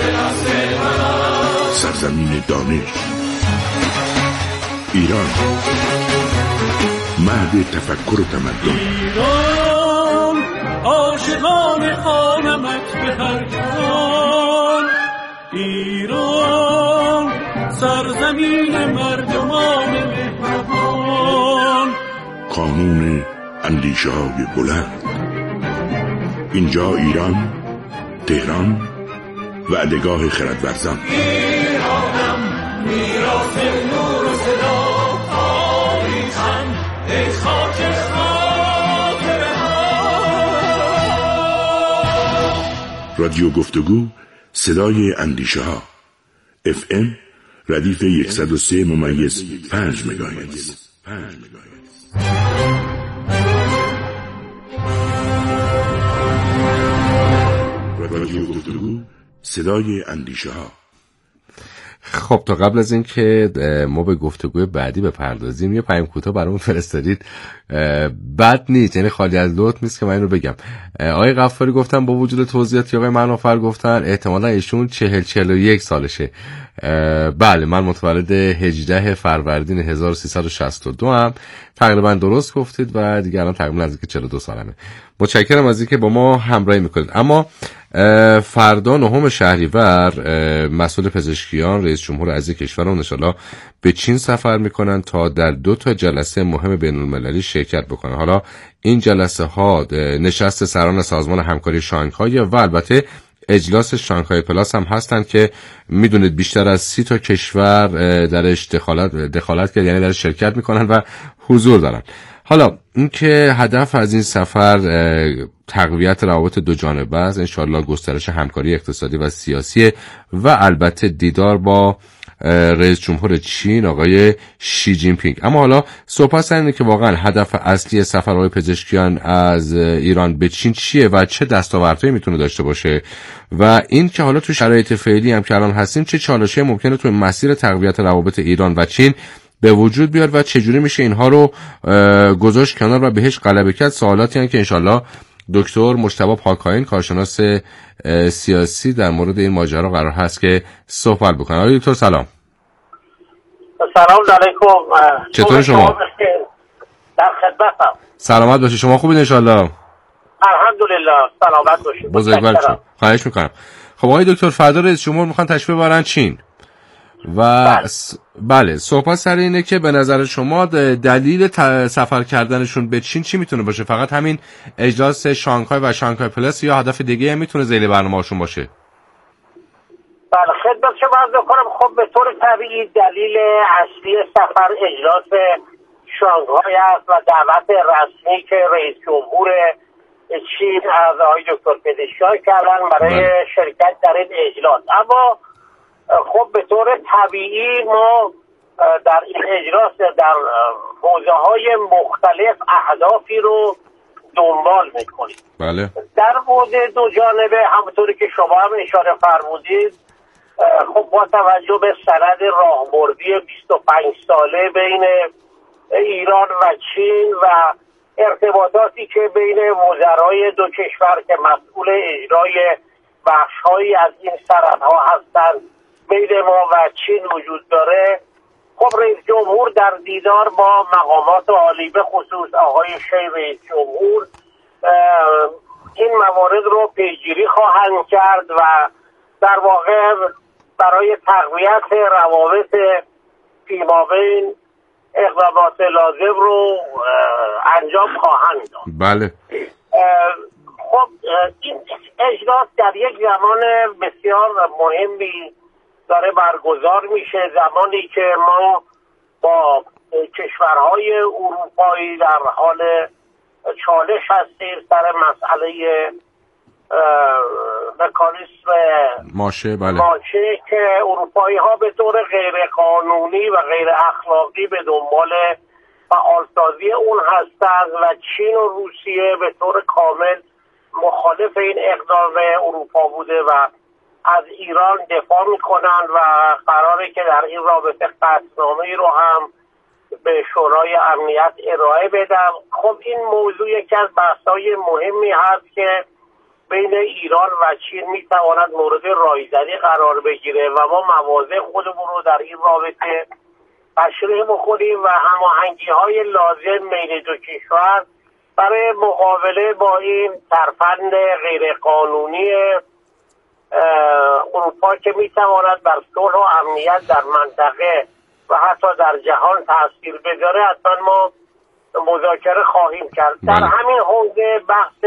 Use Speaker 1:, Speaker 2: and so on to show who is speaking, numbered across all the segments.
Speaker 1: سرزمین دانش، ایران، مهد تفکر و تمدن.
Speaker 2: ایران عاشقان خانمت به هر جان، ایران سرزمین مردمان مهربان.
Speaker 1: قانون اندیشه های بلند. اینجا ایران، تهران، وعدهگاه خردورزان.
Speaker 2: ایرانم میراث نور و صدا، تاریخم ای خاک خاطره ها.
Speaker 1: رادیو گفتگو، صدای اندیشه ها. FM ردیف 103.5 مگاهرتز. رادیو گفتگو، صدای اندیشه ها.
Speaker 3: خب تا قبل از این که ما به گفتگوی بعدی بپردازیم یه پیام کوتاه برامون فرستادید. بد نیست، یعنی خالی از لطف نیست که من اینو بگم. آقای غفاری گفتن با وجود توضیحاتی آقای منافر گفتن احتمالا ایشون 40-41 سالشه. بله، من متولد 18 فروردین 1362 ام. تقریبا درست گفتید و دیگه الان تقریبا نزدیک 42 سالمه. متشکرم از اینکه با ما همراهی میکنید. اما فردا 9 شهریور مسئول پزشکیان رئیس جمهور عزیز کشورمون ان شاءالله به چین سفر میکنن تا در 2 جلسه مهم بین المللی شرکت بکنن. حالا این جلسه ها نشست سران سازمان همکاری شانگهای و البته اجلاس شانگهای پلاس هم هستن که میدونید بیشتر از 30 کشور درش دخالت کرد، یعنی درش شرکت میکنن و حضور دارن. حالا اینکه هدف از این سفر تقویت روابط دو جانبه است، انشالله گسترش همکاری اقتصادی و سیاسی و البته دیدار با رئیس جمهور چین آقای شی جین پینگ. اما حالا صحبت سر اینه که واقعا هدف اصلی سفر آقای پزشکیان از ایران به چین چیه و چه دستاوردهایی میتونه داشته باشه و این که حالا تو شرایط فعلی هم که الان هستیم چه چالش‌هایی ممکنه تو مسیر تقویت روابط ایران و چین به وجود بیاد و چجوری میشه اینها رو گذاشت کنار و بهش غلبه کرد. سوالاتی هستند که انشالله دکتر مجتبی پاکاین کارشناس سیاسی در مورد این ماجرا قرار هست که صحبت بکنه. آقای دکتر سلام.
Speaker 4: سلام علیکم.
Speaker 3: چطور شما؟
Speaker 4: در خدمتم.
Speaker 3: سلامت باشید. شما خوبید انشالله؟
Speaker 4: الحمدلله سلامت باشید.
Speaker 3: بزرگوار شما. خواهش میکنم. خب آقای دکتر فردا رئیس جمهور میخوان تشریف ببرن چین و بله صحبت سر اینه که به نظر شما دلیل سفر کردنشون به چین چی میتونه باشه؟ فقط همین اجلاس شانگهای و شانگهای پلاس یا هدف دیگه هم میتونه ذیل برنامه‌شون باشه؟
Speaker 4: بله خدمت شما عرض کنم. خب به طور طبیعی دلیل اصلی سفر اجلاس شانگهای است و دعوت رسمی که رئیس جمهور چین از آقای دکتر پزشکیان کردن برای شرکت در این اجلاس. اما خب به طور طبیعی ما در این اجلاس در حوزه‌های مختلف اهدافی رو دنبال میکنیم.
Speaker 3: بله.
Speaker 4: در حوزه دو جانبه همونطوری که شما هم اشاره فرمودید، خب با توجه به سند راهبردی 25 ساله بین ایران و چین و ارتباطاتی که بین وزرای دو کشور که مسئول اجرای بخش‌هایی از این سندها هستند بین ما و چین وجود داره، خب رئیس جمهور در دیدار با مقامات عالی به خصوص آقای شی رئیس جمهور این موارد رو پیگیری خواهند کرد و در واقع برای تقویت روابط فیمابین اقدامات لازم رو انجام خواهند داد.
Speaker 3: بله.
Speaker 4: خب این اجلاس در یک زمان بسیار مهمی داره برگزار میشه، زمانی که ما با کشورهای اروپایی در حال چالش هستیم سر مسئله مکانیسم
Speaker 3: ماشه. بله.
Speaker 4: ماشه که اروپایی ها به طور غیر قانونی و غیر اخلاقی به دنبال فعالسازی اون هستند و چین و روسیه به طور کامل مخالف این اقدام اروپا بوده و از ایران دفاع میکنن و قراره که در این رابطه قطعنامه‌ای رو هم به شورای امنیت ارائه بدم. خب این موضوع یکی از بحث‌های مهمی هست که بین ایران و چین میتواند مورد رایزنی قرار بگیره و ما مواضع خودمون رو در این رابطه تشریح بکنیم و هماهنگی های لازم بین دو کشور برای مقابله با این ترفند غیرقانونی اروپا که میتواند بر صلح و امنیت در منطقه و حتی در جهان تاثیر بذاره حتما ما مذاکره خواهیم کرد. در همین حوزه بحث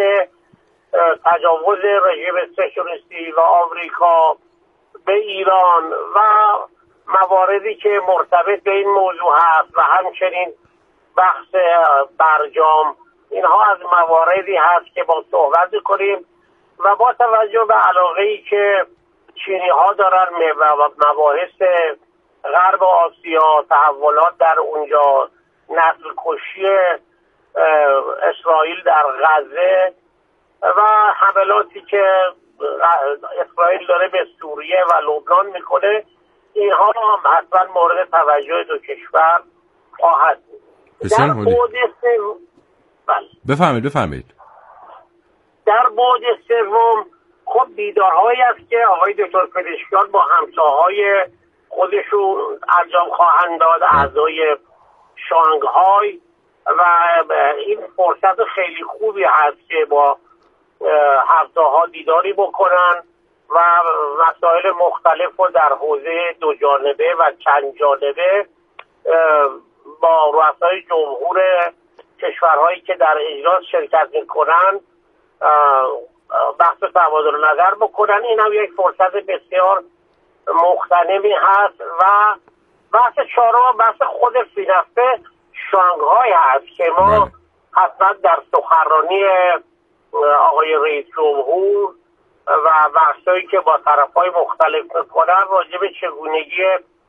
Speaker 4: تجاوز رژیم سه‌شناسی و آمریکا به ایران و مواردی که مرتبط به این موضوع هست و همچنین بحث برجام، اینها از مواردی هست که با صحبت کنیم و با توجه به علاقه‌ای که چینی ها دارن مباحث غرب آسیا، تحولات در اونجا، نسل کشی اسرائیل در غزه و حملاتی که اسرائیل داره به سوریه و لبنان میکنه، اینها هم حتما مورد توجه دو کشور خواهد بود. در بعد
Speaker 3: بفرمایید.
Speaker 4: در بعد سوم خب دیدارهایی است که آقای دکتر پزشکیان با همتاهای خودشون انجام خواهند داد، اعضای شانگهای، و این فرصت خیلی خوبی هست که با همتاها دیداری بکنن و مسائل مختلف و در حوزه دو جانبه و چند جانبه با رؤسای جمهور کشورهایی که در اجلاس شرکت میکنن بحث تبادل نظر بکنن. این هم یک فرصت بسیار مغتنمی هست و بحث چهارم بحث خود فینفته شانگهای هست که ما حتما در سخنرانی آقای رئیس جمهور و بحثایی که با طرفهای مختلف میکنن راجع به چگونگی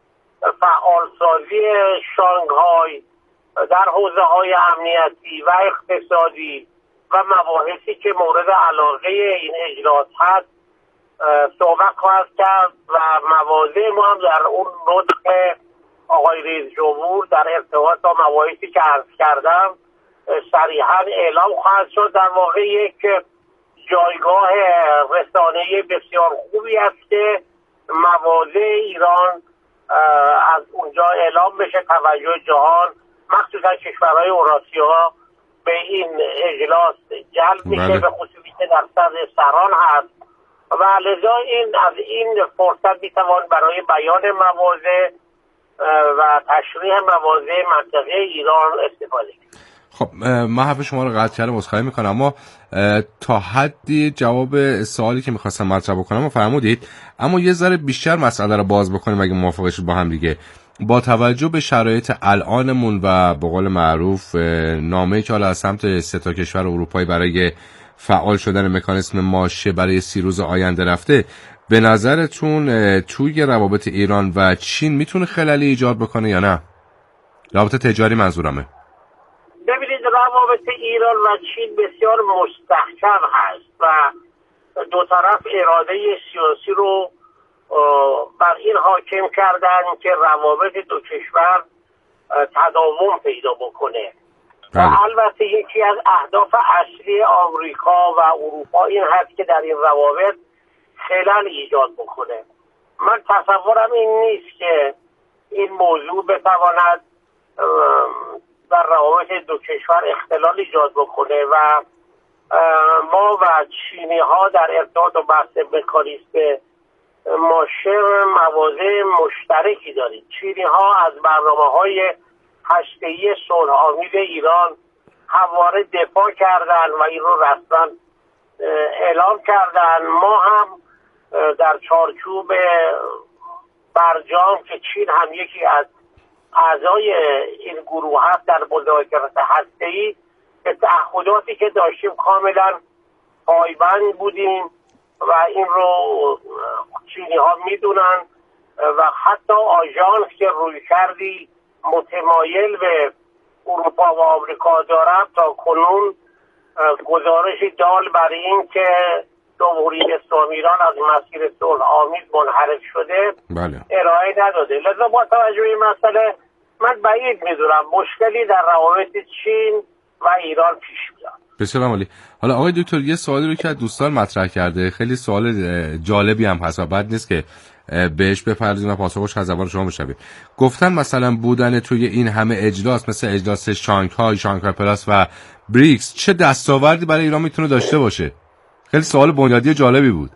Speaker 4: فعالسازی شانگهای در حوزه های امنیتی و اقتصادی و مباحثی که مورد علاقه این اجلاس هست صحبت خواهد کرد و مواضع ما هم در اون نطق آقای رئیس جمهور در ارتباط با مباحثی که عرض کردم صریحا اعلام خواهد شد. در واقع یک جایگاه رسانه‌ای بسیار خوبی است که مواضع ایران از اونجا اعلام بشه، توجه جهان مخصوصا کشورهای اوراسیا به این اجلاس جلب میشه، به خصوصی که در صدر سران هست و لذا از این فرصت میتوان برای بیان مواضع و تشریح مواضع منطقه ایران استفاده کنیم.
Speaker 3: خب من حرف شما رو قطع کردم، عذرخواهی میکنم، اما تا حدی جواب سوالی که میخواستم مطرح بکنم و فرمودید، اما یه ذره بیشتر مسئله رو باز بکنیم اگه موافق شید با هم دیگه. با توجه به شرایط الانمون و به قول معروف نامه‌ای که حالا از سمت 3 کشور اروپایی برای فعال شدن مکانیسم ماشه برای 30 روز آینده رفته، به نظرتون توی روابط ایران و چین میتونه خللی ایجاد بکنه یا نه؟ روابط تجاری منظورمه.
Speaker 4: ببینید روابط ایران و چین بسیار مستحکم هست و دو طرف اراده سیاسی رو بر این حاکم کردن که روابط دو کشور تداوم پیدا بکنه. و البته یکی از اهداف اصلی آمریکا و اروپا این هست که در این روابط خلل ایجاد بکنه. من تصورم این نیست که این موضوع بتواند در روابط دو کشور اختلال ایجاد بکنه و ما و چینی ها در ارتباط با بحث مکانیسم ماشه مواضع مشترکی داریم. چینی ها از برنامه‌های هسته‌ای صلح‌آمیز ایران همواره دفاع کردن و این رو رسما اعلام کردن. ما هم در چارچوب برجام که چین هم یکی از اعضای این گروه هست در مذاکرات هسته‌ای، به تعهداتی که داشتیم کاملا پایبند بودیم و این رو چینی ها میدونن و حتی آژانس که روی کردی متمایل به اروپا و آمریکا دارد تا کنون گزارشی دال برای این که جمهوری اسلامی ایران از مسیر صلح آمیز منحرف شده ارائه نداده. لذا با توجه به این مسئله من بعید میدونم مشکلی در روابط چین و ایران پیش بیاد.
Speaker 3: بسیار عالی. حالا آقای دکتر یه سوالی رو که از دوستان مطرح کرده، خیلی سوال جالبی هم هست و بد نیست که بهش بپردازیم و پاسخش از زبان شما بشنویم. گفتن مثلا بودن توی این همه اجلاس مثل اجلاس شانگهای پلاس و بریکس چه دستاوردی برای ایران میتونه داشته باشه؟ خیلی سوال بنیادی جالبی بود.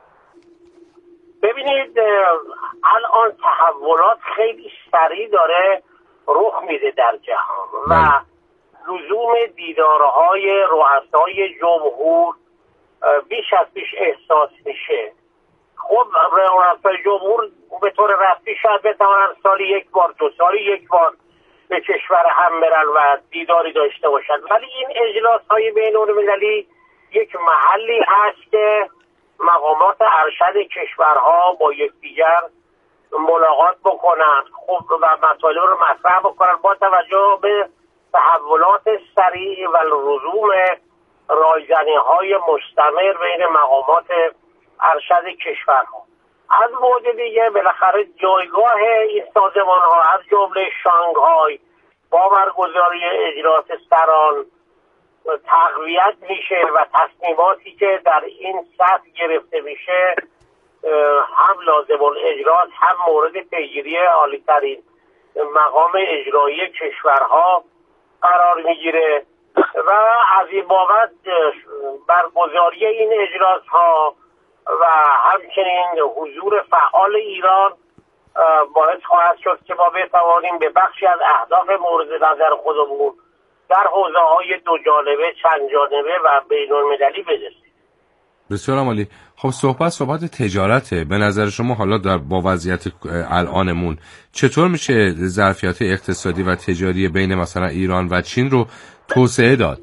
Speaker 4: ببینید الان تحولات خیلی سریع داره رخ میده در جهان و لزوم دیدارهای رؤسای جمهور بیش از پیش احساس میشه. خب رؤسای جمهور به طور رسمی شاید بتوانن سالی یک بار، 2 سالی یک بار به کشور هم برن و دیداری داشته باشن، ولی این اجلاس‌های بین‌المللی یک محلی هست که مقامات ارشد کشورها با یکدیگر ملاقات بکنن خب و مطالب رو مطرح بکنن با توجه به تحولات سریع و لزوم رایزنی‌های مستمر بین مقامات ارشد کشورها. از بعد دیگه بالاخره جایگاه این سازمان‌ها از جمله شانگهای با برگزاری اجلاس سران تقویت میشه و تصمیماتی که در این سطح گرفته میشه هم لازم الاجراست هم مورد پیگیری عالی‌ترین مقام اجرایی کشورها قرار میگیره و از این بابت برگزاری این اجلاس ها و همچنین حضور فعال ایران باعث خواهد شد که ما بتوانیم به بخشی از اهداف مورد نظر خودمون در حوزه‌های 2 جانبه، چند جانبه و بین‌المللی برسیم.
Speaker 3: بسیار عالی. خب صحبت تجارته. به نظر شما حالا با وضعیت الانمون چطور میشه ظرفیت اقتصادی و تجاری بین مثلا ایران و چین رو توسعه داد؟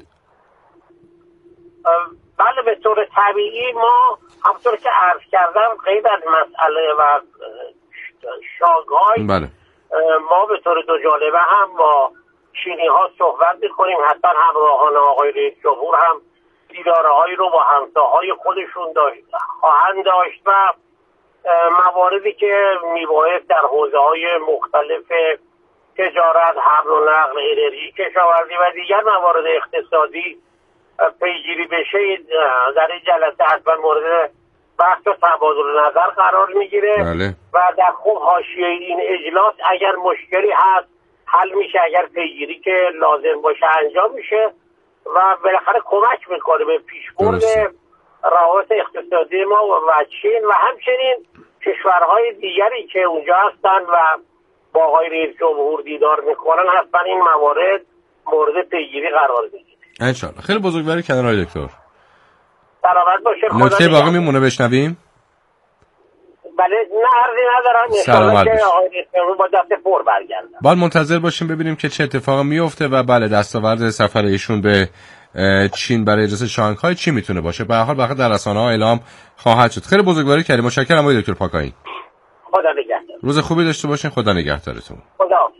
Speaker 4: بله به طور طبیعی ما همونطور که عرض کردم غیر از مسئله و شانگهای ما به طور 2 جانبه هم با چینی ها صحبت میکنیم. حتی همراهان آقای رئیس جمهور هم دیدارهایی رو با همتاهای خودشون خواهند داشت و مواردی که میباید در حوزه‌های مختلف تجارت، حمل و نقل، انرژی، کشاورزی و دیگر موارد اقتصادی پیگیری بشه در این جلسه حتما مورد بحث و تبادل نظر قرار میگیره.
Speaker 3: بله.
Speaker 4: و در خوب حاشیه این اجلاس اگر مشکلی هست حل میشه، اگر پیگیری که لازم باشه انجام میشه و بالاخره کمک میکنه به پیشبرد روابط اقتصادی ما و چین و همچنین کشورهای دیگری که اونجا هستن و با آقای رئیس جمهور دیدار میکنن حتما این موارد مورد پیگیری قرار بگیره
Speaker 3: انشالله. خیلی بزرگواری کردن آقای دکتر.
Speaker 4: سلامت باشه.
Speaker 3: نکته باقی میمونه بشنویم؟
Speaker 4: بله نه عرضی ندارم.
Speaker 3: سلامت باشه.
Speaker 4: آقای رئیس جمهور با دست پر برگردن.
Speaker 3: باید منتظر باشیم ببینیم که چه اتفاقی میفته و بله دستاورد سفر ایشون به چین برای اجلاس شانگهای چی میتونه باشه. به هر حال بخاطر در رسانه‌ها اعلام خواهد شد. خیلی بزرگواری کردیم. متشکرم آقای دکتر پاکایی.
Speaker 4: خدا نگهدار.
Speaker 3: روز خوبی داشته باشین. خدا نگهدارتون.
Speaker 4: خدا حافظ.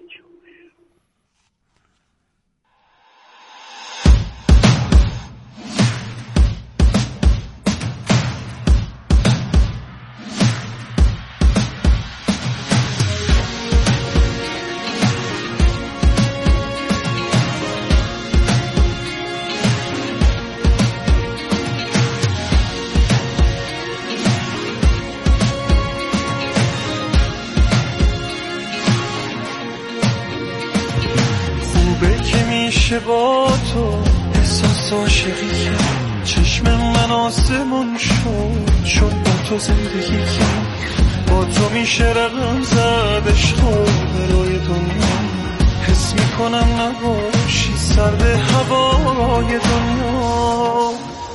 Speaker 2: با تو احساس عاشقی کرد، چشم من آسمون شد با تو زندگی کرد، با تو میشه رقم زد عشق برای دنیا، حس میکنم نباشی سرد هوای دنیا،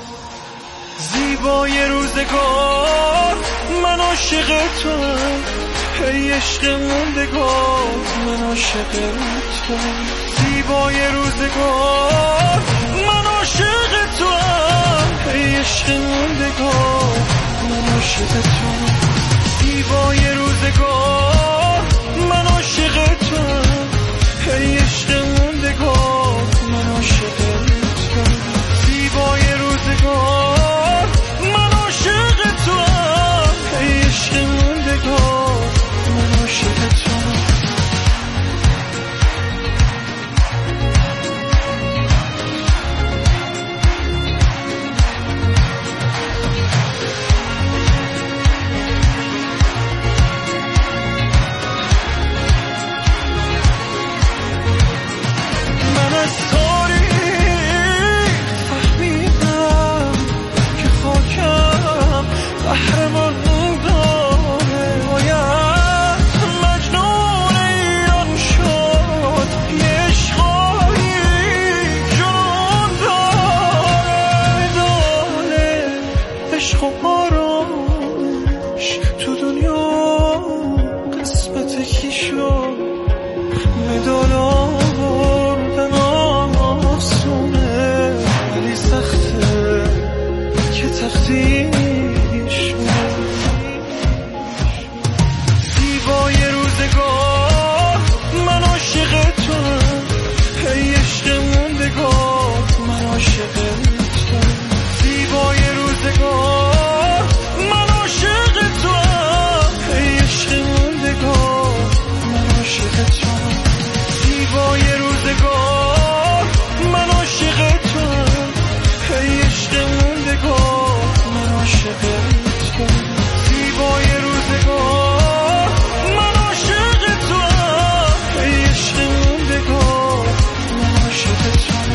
Speaker 2: زیبای روزگار من عاشق توام، ای عشق موندگار من عاشق توام، زیبای روزگار من عاشق توام، ای عشق موندگار من عاشق توام، زیبای روزگار من عاشق توام، ای عشق موندگار من عاشق توام، زیبای روزگار من عاشق توام، ای عشق موندگار من عاشق توام. تو دنیا قسمت کی شد مدال آوردن آسونه ولی سخته که تختیش زیبای روزگار من عاشق توام ای عشق موندگار من عاشق توام زیبای روزگار من عاشق توام ای عشق موندگار من عاشق توام زیبای روزگار من عاشق توام ای عشق موندگار من عاشق توام زیبای روزگار من عاشق توام ای عشق موندگار من عاشق توام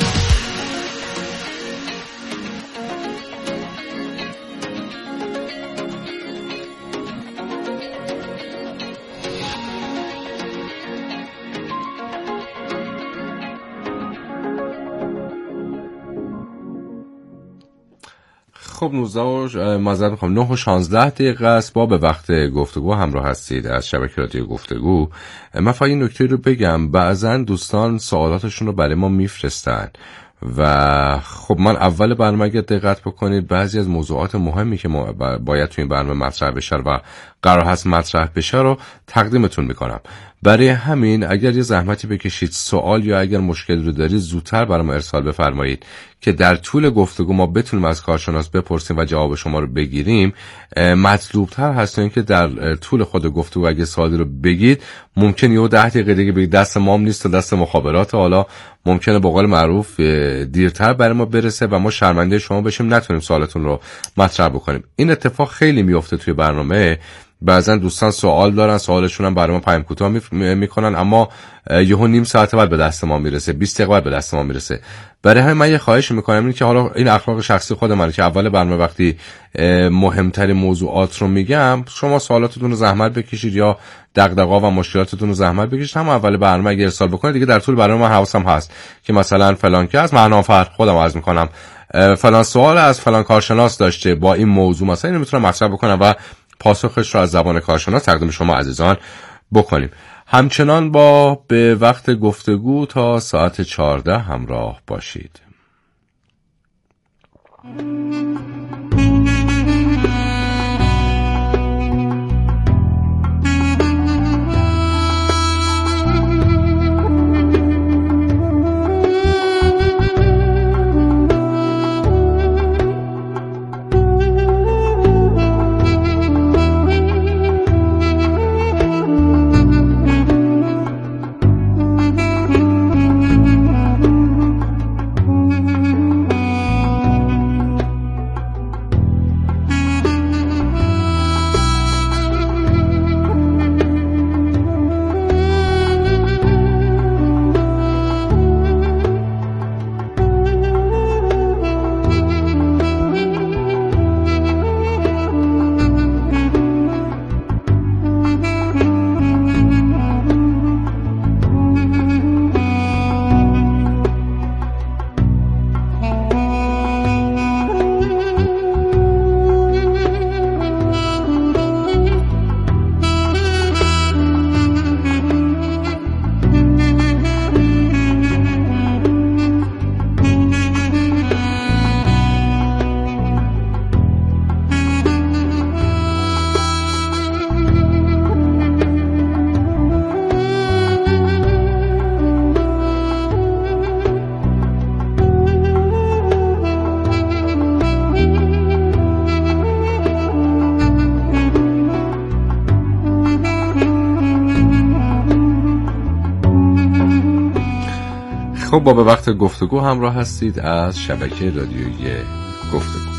Speaker 3: خب 9 و 16 دقیقه است. با به وقت گفتگو همراه هستید از شبکه رادیو گفتگو. من فقط این نکته رو بگم، بعضا دوستان سوالاتشون رو برای ما میفرستن و خب من اول برنامه اگر دقت بکنید بعضی از موضوعات مهمی که باید تو این برنامه مطرح بشه و قرار هست مطرح بشه رو تقدیمتون میکنم. برای همین اگر یه زحمتی بکشید سوال یا اگر مشکل رو دارید زودتر برای ما ارسال بفرمایید که در طول گفتگو ما بتونیم از کارشناس بپرسیم و جواب شما رو بگیریم. مطلوبتر هست این که در طول خود گفتگو اگه سوالی رو بگید ممکن یه 10 دقیقه دیگه بگید دست مام نیست و دست مخابرات، حالا ممکنه به قول معروف دیرتر برای ما برسه و ما شرمنده شما بشیم نتونیم سوالتون رو مطرح بکنیم. این اتفاق خیلی میفته توی برنامه. بعضا دوستان سوال دارن، سوالشون هم برای ما پیام کوتاه میکنن اما یهو نیم ساعت بعد به دست ما میرسه، 20 دقیقه بعد به دست ما میرسه. برای همین من یه خواهش میکنم این که حالا این اخلاق شخصی خود منه که اول برنامه وقتی مهمترین موضوعات رو میگم شما سوالاتتون رو زحمت بکشید یا دغدغه‌ها و مشکلاتتون رو زحمت بکشید، هم اول برنامه اگه ارسال بکنید دیگه در طول برنامه من حواسم هست که مثلا فلان که از معنا فرق خودم عرض میکنم فلان سوال از فلان کارشناس داشته با این موضوع مثلا اینو میتونم مطرح بکنم و پاسخش رو از زبان کارشناس تقدیم شما عزیزان بکنیم. همچنان با به وقت گفتگو تا ساعت 14 همراه باشید. خب با به وقت گفتگو همراه هستید از شبکه رادیویی گفتگو.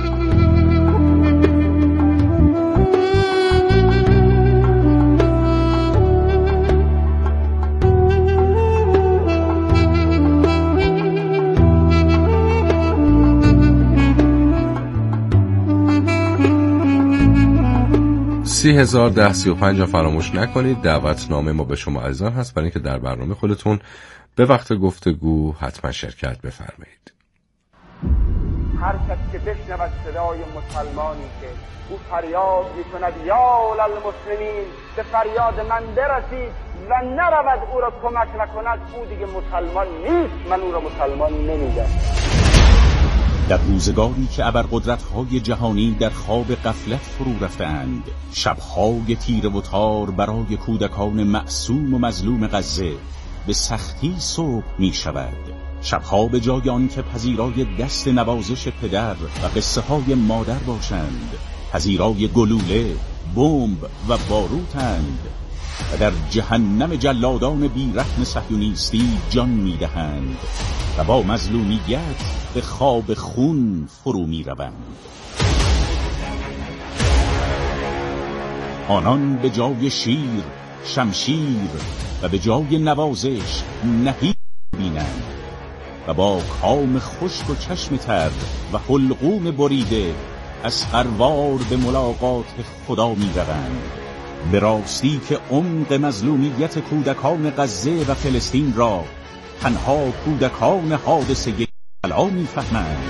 Speaker 3: $30,010 35 فراموش نکنید. دعوتنامه ما به شما عزیزان هست برای اینکه در برنامه خودتون به وقت گفتگو حتما شرکت بفرمایید.
Speaker 5: هر کس که بشنود صدای مسلمانی که او فریاد میکند یا للمسلمین، به فریاد من برسید و نرود او را کمک نکند، او دیگه مسلمان نیست، من او را مسلمان نمیگم.
Speaker 6: در روزگاری که ابرقدرت‌های جهانی در خواب غفلت فرو رفتند، شب‌های تیره و تار برای کودکان معصوم و مظلوم غزه به سختی صبح می‌شود. شب‌ها به جای آن که پذیرای دست نوازش پدر و قصه‌های مادر باشند، پذیرای گلوله، بمب و باروتند و در جهنم جلادان بی‌رحم صهیونیستی جان می‌دهند و با مظلومیت به خواب خون فرو می‌روند. آنان به جای شیر، شمشیر و به جای نوازش نهیب بینند و با کام خشک و چشم تر و حلقوم بریده از قروار به ملاقات خدا می‌روند. به راستی که عمق مظلومیت کودکان غزه و فلسطین را تنها کودکان حادثه بلا می‌فهمند.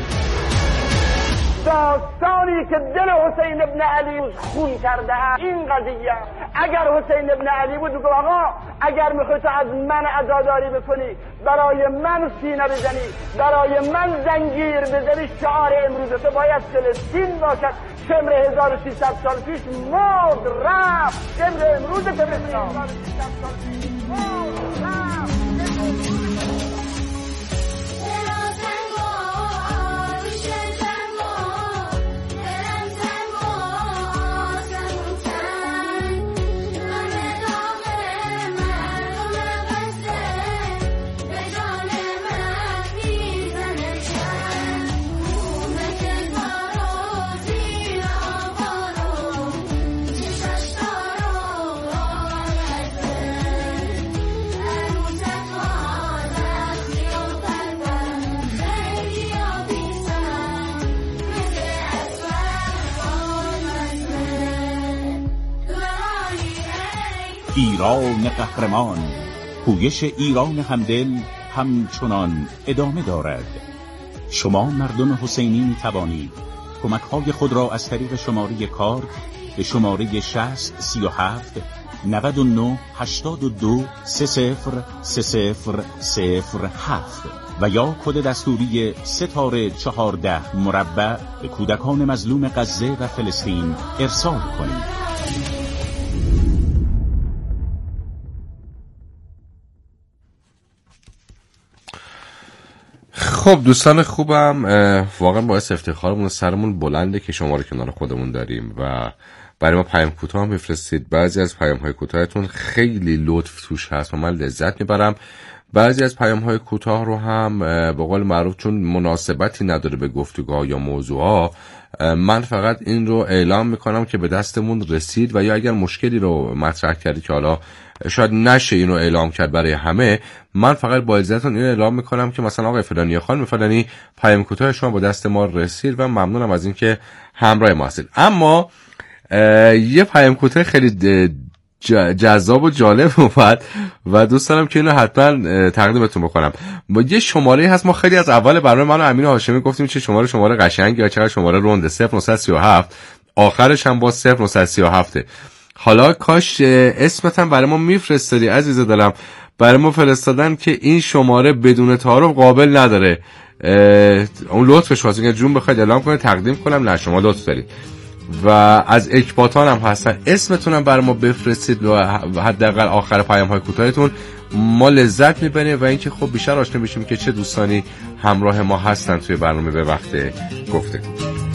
Speaker 5: داستانی که دل حسین ابن علی خون کرده است این قضیه. اگر حسین ابن علی بود بگو آقا اگر میخوای تو از من عزاداری بکنی، برای من سینه بزنی، برای من زنجیر بزنی، شعار امروز تو باید فلسطین باشد. شمر 1300 سال پیش مرد رفت، شمر امروز فلسطین 1300 سال پیش مرد رفت.
Speaker 6: ایران قهرمان، پویش ایران همدل همچنان ادامه دارد. شما مردم حسینی می توانید کمک‌های خود را از طریق شماره کارت به شماره 6037 99 82 303007 و یا کد دستوری ستاره 14 مربع به کودکان مظلوم غزه و فلسطین ارسال کنید.
Speaker 3: خب دوستان خوبم، واقعا باعث افتخارمون، سرمون بلنده که شما رو کنار خودمون داریم و برای ما پیام کوتاه هم بفرستید. بعضی از پیام‌های کوتاهتون خیلی لطف توش هست و من لذت میبرم. بعضی از پیام‌های کوتاه رو هم به قول معروف چون مناسبتی نداره به گفتگوها یا موضوعها، من فقط این رو اعلام میکنم که به دستمون رسید و یا اگر مشکلی رو مطرح کردی که حالا شاید نشه اینو اعلام کرد برای همه، من فقط با اجازهتون اینو اعلام میکنم که مثلا آقای فلانی یا خانم فلانی پیام کوتاه شما با دست ما رسید و ممنونم از اینکه همراه ما هستید. اما یه پیام کوتاه خیلی جذاب و جالب اومد و دوست دارم که اینو حتما تقدیمتون بکنم. یه شماره هست، ما خیلی از اول برنامه من و امین هاشمی گفتیم چه شماره قشنگی یا چقدر شماره رونده، 0937 آخرش هم با 0937. حالا کاش اسمت هم برای ما میفرستادی عزیز دلم. برای ما فرستادن که این شماره بدون تعارف قابل نداره. اون لطفش واسه که جون بخواید اعلام کنه تقدیم کنم، نه شما لطف دارید و از اکباتان هم هستن، اسمتون هم برای ما بفرستید و حداقل آخر پیام های کوتاهتون، ما لذت میبریم و اینکه خب بیشتر آشنا بشیم که چه دوستانی همراه ما هستن توی برنامه به وقت گفتگو.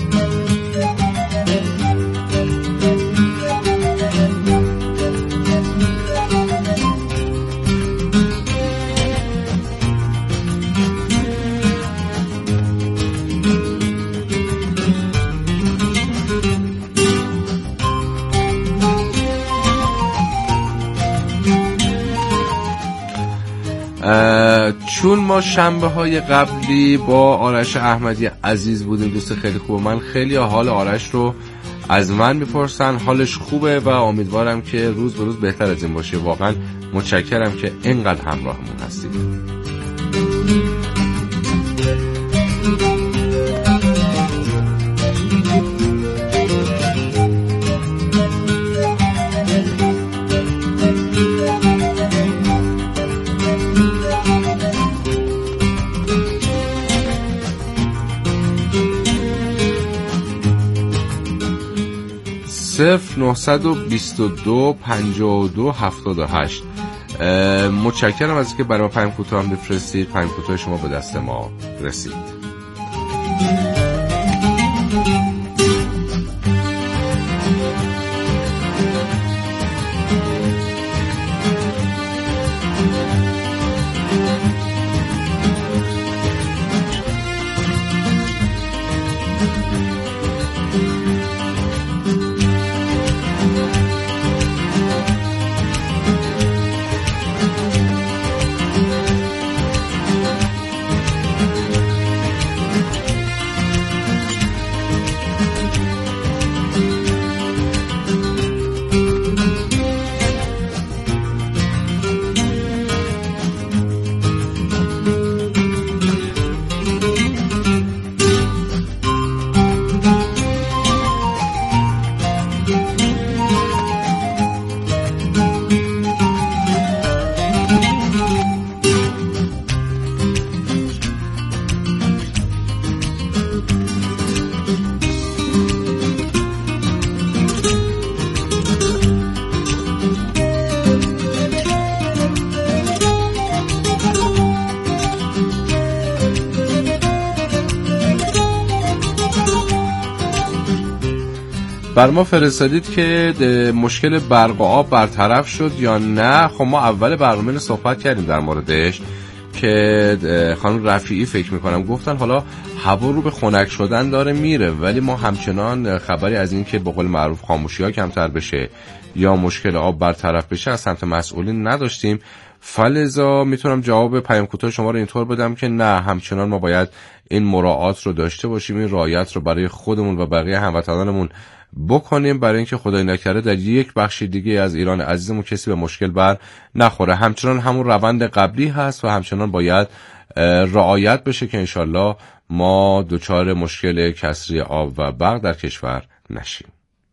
Speaker 3: چون ما شنبه های قبلی با آرش احمدی عزیز بودیم، دوست خیلی خوبه، من خیلی حال آرش رو از من میپرسن، حالش خوبه و امیدوارم که روز به روز بهتر از این باشه. واقعا متشکرم که اینقدر همراهمون هستید. 0922 52 78. متشکرم از اینکه برای ما پیام کوتاه هم بفرستید. پیام کوتاه شما به دست ما رسید. بر ما فرستادید که مشکل برق و آب برطرف شد یا نه. خب ما اول برنامه صحبت کردیم در موردش که خانم رفیعی فکر میکنم گفتن حالا هوا رو به خنک شدن داره میره، ولی ما همچنان خبری از این که به قول معروف خاموشی ها کمتر بشه یا مشکل آب برطرف بشه از سمت مسئولین نداشتیم. فلذا میتونم جواب پیام کوتاه شما رو اینطور بدم که نه، همچنان ما باید این مراعات رو داشته باشیم، این رعایت رو برای خودمون و بقیه هموطنانمون بکنیم، برای اینکه خدای نکرده در یک بخش دیگه از ایران عزیزمون کسی به مشکل بر نخوره. همچنان همون روند قبلی هست و همچنان باید رعایت بشه که انشالله ما دچار مشکل کسری آب و برق در کشور نشیم.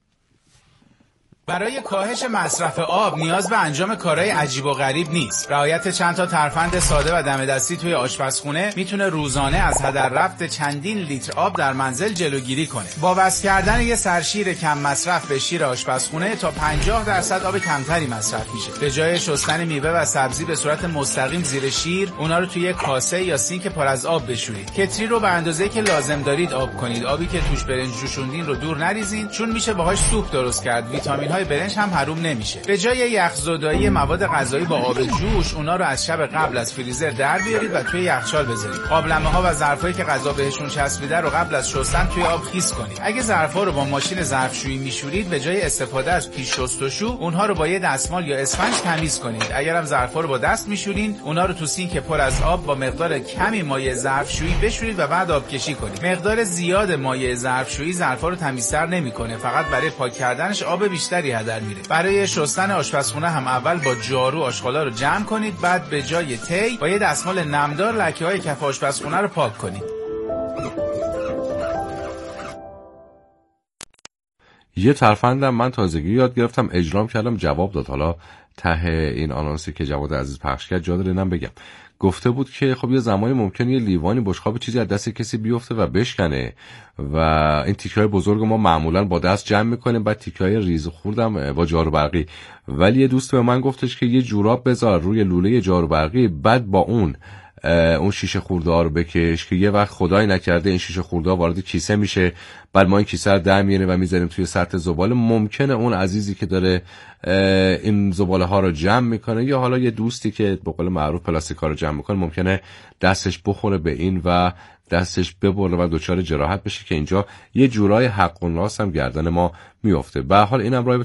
Speaker 7: برای کاهش مصرف آب نیاز به انجام کارهای عجیب و غریب نیست. رعایت چند تا ترفند ساده و دم دستی توی آشپزخونه میتونه روزانه از هدر رفت چندین لیتر آب در منزل جلوگیری کنه. با وصل کردن یه سرشیر کم مصرف به شیر آشپزخونه تا 50% آب کمتری مصرف میشه. به جای شستن میوه و سبزی به صورت مستقیم زیر شیر، اونا رو توی کاسه یا سینک پر از آب بشورید. کتری رو به اندازه‌ای که لازم دارید آب کنید. آبی که توش برنج جوشوندین رو دور نریزین، چون میشه باهاش سوپ درست کرد. ویتامین برنج هم حروم نمیشه. به جای یخزدایی مواد غذایی با آب جوش، اونا رو از شب قبل از فریزر در بیارید و توی یخچال بذارید. قابلمه‌ها و ظرفایی که غذا بهشون چسبیده رو قبل از شستن توی آب خیس کنید. اگه ظرفا رو با ماشین ظرفشویی میشورید، به جای استفاده از پیش شستشو، اونها رو با یه دستمال یا اسفنج تمیز کنید. اگرم ظرفا رو با دست میشورین، اونا رو تو سینک پر از آب با مقدار کمی مایع ظرفشویی بشورید و بعد آبکشی کنید. مقدار زیاد مایع ظرفشویی ظرفا رو تمیزتر نمیکنه، فقط برای پاک کردنش آب بیشتری هدر میره. برای شستن آشپزخونه هم اول با جارو آشغالا رو جمع کنید، بعد به جای تی با یه دستمال نمدار لکه‌های کف آشپزخونه رو پاک کنید.
Speaker 3: یه ترفندم من تازگی یاد گرفتم، اجرام کردم، جواب داد. حالا ته این آنانسی که جواد عزیز پخش کرد جا داره اینم بگم. گفته بود که خب یه زمانی ممکنه یه لیوانی بشقاب چیزی از دست کسی بیفته و بشکنه و این تیکه‌های بزرگ ما معمولا با دست جمع میکنیم، بعد تیکه‌های ریز خوردم با جارو برقی. ولی یه دوست به من گفتش که یه جوراب بذار روی لوله جارو برقی، بعد با اون شیشه خورده ها رو بکش که یه وقت خدای نکرده این شیشه خورده ها وارد کیسه میشه، بعد ما این کیسه رو در میاریم و میذاریم توی سطح زباله. ممکنه اون عزیزی که داره این زباله ها رو جمع میکنه یا حالا یه دوستی که به قول معروف پلاستیک ها رو جمع میکنه، ممکنه دستش بخوره به این و دستش ببره و دچار جراحت بشه که اینجا یه جورای حق و ناس هم گردن ما میفته. به هر حال اینم راه